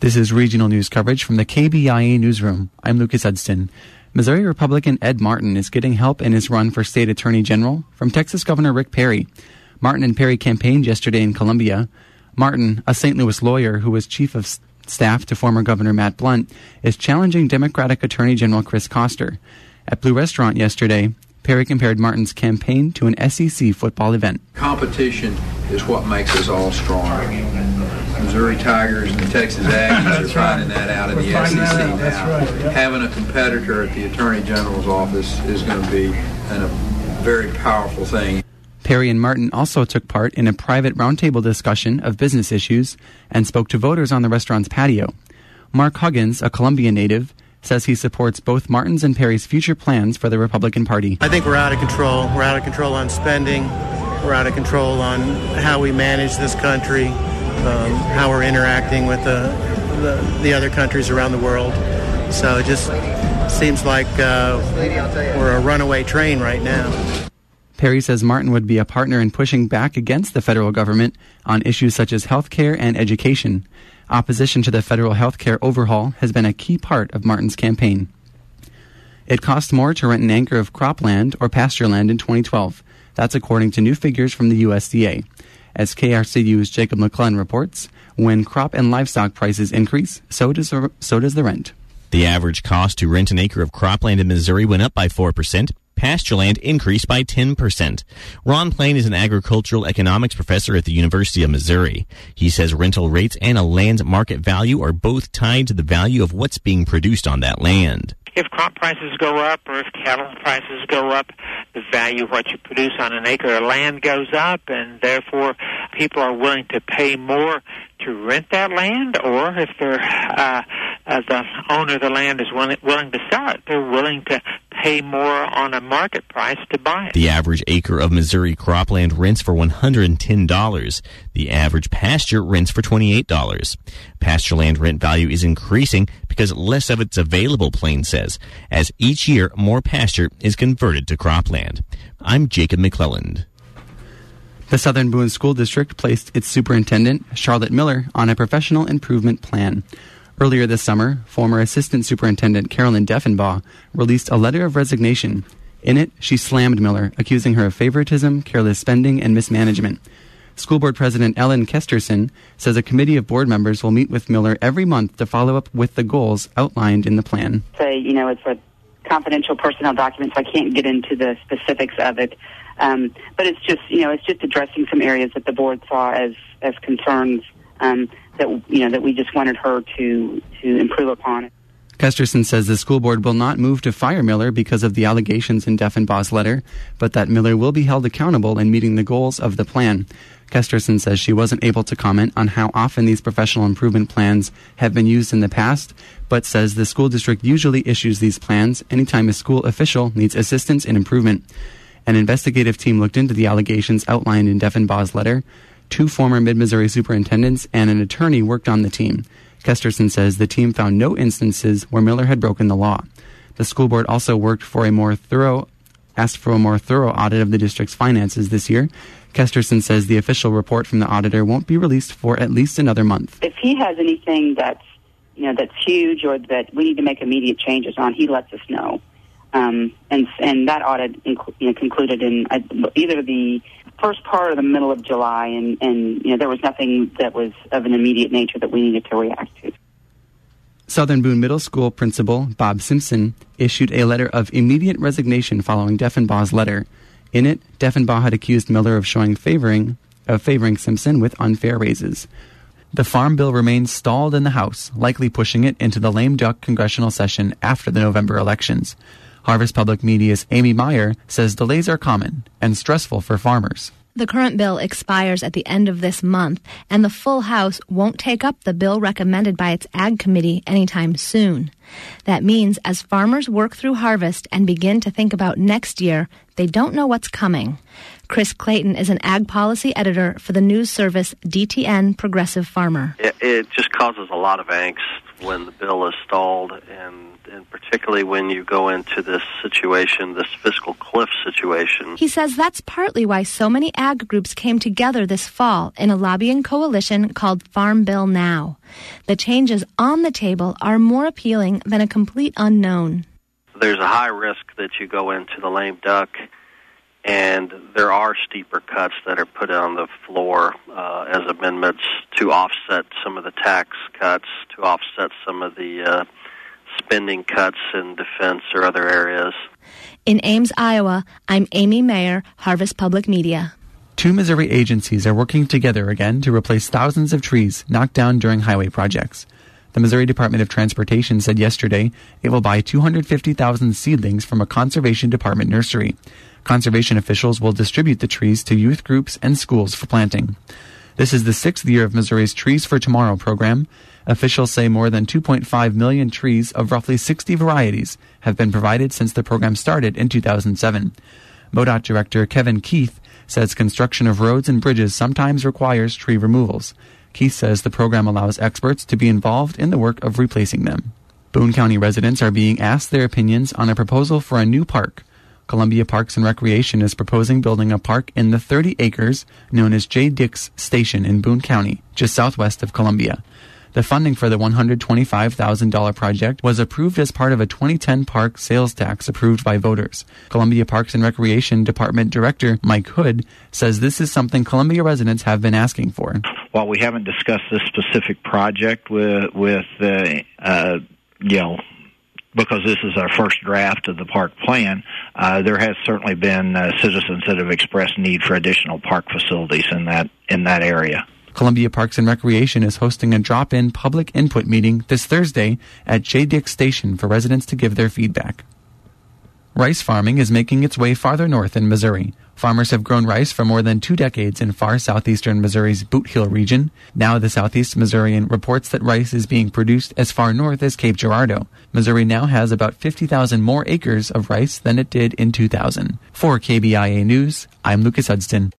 This is regional news coverage from the KBIA newsroom. I'm Lucas Edston. Missouri Republican Ed Martin is getting help in his run for state attorney general from Texas Governor Rick Perry. Martin and Perry campaigned yesterday in Columbia. Martin, a St. Louis lawyer who was chief of staff to former Governor Matt Blunt, is challenging Democratic Attorney General Chris Koster. At Blue Restaurant yesterday, Perry compared Martin's campaign to an SEC football event. Competition is what makes us all strong. Missouri Tigers and the Texas Aggies are finding that out in the SEC now. Having a competitor at the Attorney General's office is going to be a very powerful thing. Perry and Martin also took part in a private roundtable discussion of business issues and spoke to voters on the restaurant's patio. Mark Huggins, a Columbia native, says he supports both Martin's and Perry's future plans for the Republican Party. I think we're out of control. We're out of control on spending. We're out of control on how we manage this country. How we're interacting with the other countries around the world. So it just seems like we're a runaway train right now. Perry says Martin would be a partner in pushing back against the federal government on issues such as health care and education. Opposition to the federal health care overhaul has been a key part of Martin's campaign. It cost more to rent an acre of cropland or pasture land in 2012. That's according to new figures from the USDA. As KRCU's Jacob McClellan reports, when crop and livestock prices increase, so does the rent. The average cost to rent an acre of cropland in Missouri went up by 4%. Pasture land increased by 10%. Ron Plain is an agricultural economics professor at the University of Missouri. He says rental rates and a land's market value are both tied to the value of what's being produced on that land. If crop prices go up or if cattle prices go up, the value of what you produce on an acre of land goes up, and therefore people are willing to pay more to rent that land, or if they're the owner of the land is willing to sell it, they're willing to pay more on a market price to buy it. The average acre of Missouri cropland rents for $110. The average pasture rents for $28. Pasture land rent value is increasing because less of it's available, Plain says, as each year more pasture is converted to cropland. I'm Jacob McClelland. The Southern Boone School District placed its superintendent, Charlotte Miller, on a professional improvement plan. Earlier this summer, former Assistant Superintendent Carolyn Deffenbaugh released a letter of resignation. In it, she slammed Miller, accusing her of favoritism, careless spending, and mismanagement. School Board President Ellen Kesterson says a committee of board members will meet with Miller every month to follow up with the goals outlined in the plan. It's a confidential personnel document, so I can't get into the specifics of it. But it's just addressing some areas that the board saw as concerns that we just wanted her to improve upon. Kesterson says the school board will not move to fire Miller because of the allegations in Deffenbaugh's letter, but that Miller will be held accountable in meeting the goals of the plan. Kesterson says she wasn't able to comment on how often these professional improvement plans have been used in the past, but says the school district usually issues these plans anytime a school official needs assistance in improvement. An investigative team looked into the allegations outlined in Deffenbaugh's letter. 2 former Mid-Missouri superintendents and an attorney worked on the team. Kesterson says the team found no instances where Miller had broken the law. The school board also asked for a more thorough audit of the district's finances this year. Kesterson says the official report from the auditor won't be released for at least another month. If he has anything that's huge or that we need to make immediate changes on, he lets us know. And that audit concluded in either the first part or the middle of July, and there was nothing that was of an immediate nature that we needed to react to. Southern Boone Middle School principal Bob Simpson issued a letter of immediate resignation following Deffenbaugh's letter. In it, Deffenbaugh had accused Miller of favoring Simpson with unfair raises. The farm bill remains stalled in the House, likely pushing it into the lame duck congressional session after the November elections. Harvest Public Media's Amy Meyer says delays are common and stressful for farmers. The current bill expires at the end of this month, and the full House won't take up the bill recommended by its Ag Committee anytime soon. That means as farmers work through harvest and begin to think about next year, they don't know what's coming. Chris Clayton is an ag policy editor for the news service DTN Progressive Farmer. It just causes a lot of angst when the bill is stalled, and particularly when you go into this situation, this fiscal cliff situation. He says that's partly why so many ag groups came together this fall in a lobbying coalition called Farm Bill Now. The changes on the table are more appealing than a complete unknown. There's a high risk that you go into the lame duck, and there are steeper cuts that are put on the floor as amendments to offset some of the tax cuts, to offset some of the spending cuts in defense or other areas. In Ames, Iowa, I'm Amy Mayer, Harvest Public Media. 2 Missouri agencies are working together again to replace thousands of trees knocked down during highway projects. The Missouri Department of Transportation said yesterday it will buy 250,000 seedlings from a Conservation Department nursery. Conservation officials will distribute the trees to youth groups and schools for planting. This is the 6th year of Missouri's Trees for Tomorrow program. Officials say more than 2.5 million trees of roughly 60 varieties have been provided since the program started in 2007. MoDOT Director Kevin Keith says construction of roads and bridges sometimes requires tree removals. Keith says the program allows experts to be involved in the work of replacing them. Boone County residents are being asked their opinions on a proposal for a new park. Columbia Parks and Recreation is proposing building a park in the 30 acres known as J. Dix Station in Boone County, just southwest of Columbia. The funding for the $125,000 project was approved as part of a 2010 park sales tax approved by voters. Columbia Parks and Recreation Department Director Mike Hood says this is something Columbia residents have been asking for. While we haven't discussed this specific project with because this is our first draft of the park plan, there has certainly been citizens that have expressed need for additional park facilities in that area. Columbia Parks and Recreation is hosting a drop-in public input meeting this Thursday at J. Dix Station for residents to give their feedback. Rice farming is making its way farther north in Missouri. Farmers have grown rice for more than 2 decades in far southeastern Missouri's Boot Hill region. Now the Southeast Missourian reports that rice is being produced as far north as Cape Girardeau. Missouri now has about 50,000 more acres of rice than it did in 2000. For KBIA News, I'm Lucas Hudston.